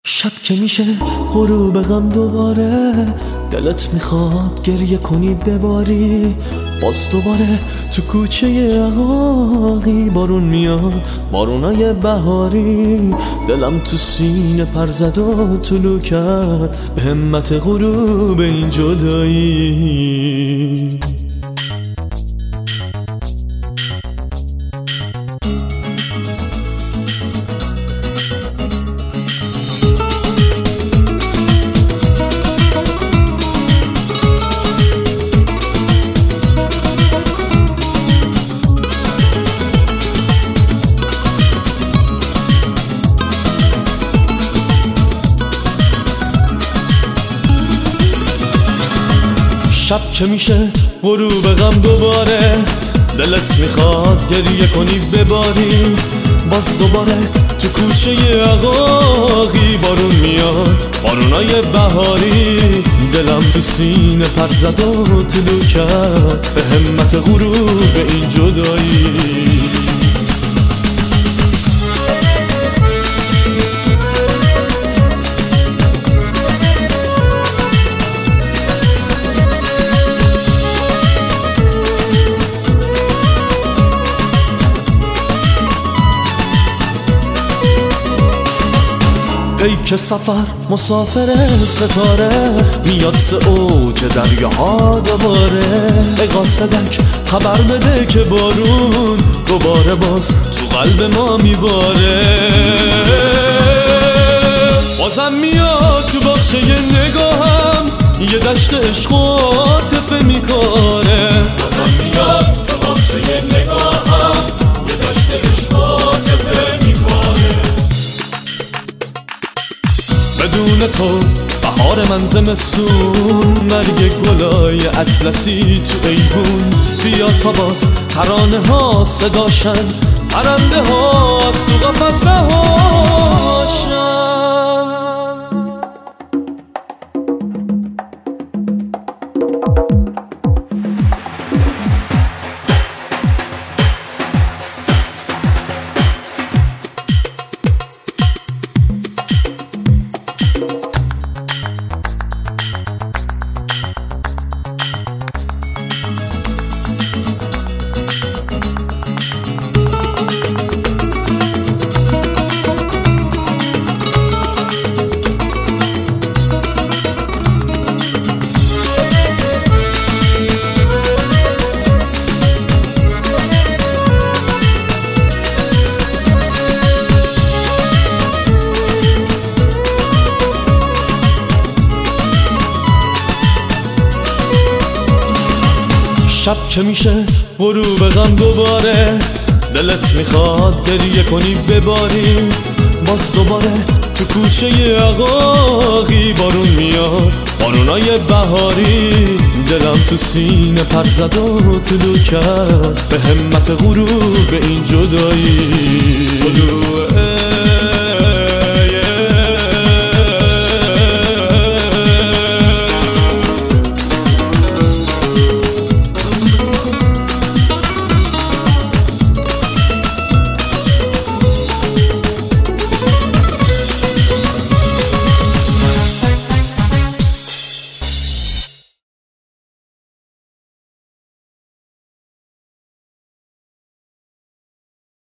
شب که میشه غروب غم دوباره، دلت میخواد گریه کنی بباری. باز دوباره تو کوچه عقاقی بارون میاد، بارونای بهاری. دلم تو سینه پر زد و طلوع کرد به همت غروب این جدایی. شب که میشه غروب غم دوباره، دلت میخواد گریه کنی بباری. باز دوباره تو کوچه عقاقی بارون میاد، بارونای بهاری. دلم تو سینه پر زد و طلوع کرد به همت غروب این جدایی. پیک سفر مسافر ستاره، میاد ز اوج دریاها دوباره. ای قاصدک خبر بده که بارون دوباره باز تو قلب ما میباره. بازم میاد تو باغچه نگاهم، یه دشت عشق و عاطفه میکاره. بازم میاد تو باغچه نگاهم، یه دشت عشق و عاطفه میکاره. بدون تو بهار من زمستون، مرگ گلای اطلسی تو ایوون. بیا تا باز ترانه ها صداشن، پرنده ها از تو قفس رهاشن. شب که میشه غروب غم دوباره، دلت میخواد گریه کنی بباری. باز دوباره تو کوچه عقاقی بارون میاد، بارونای بهاری. دلم تو سینه پر زد و طلوع کرد به همت غروب این جدایی.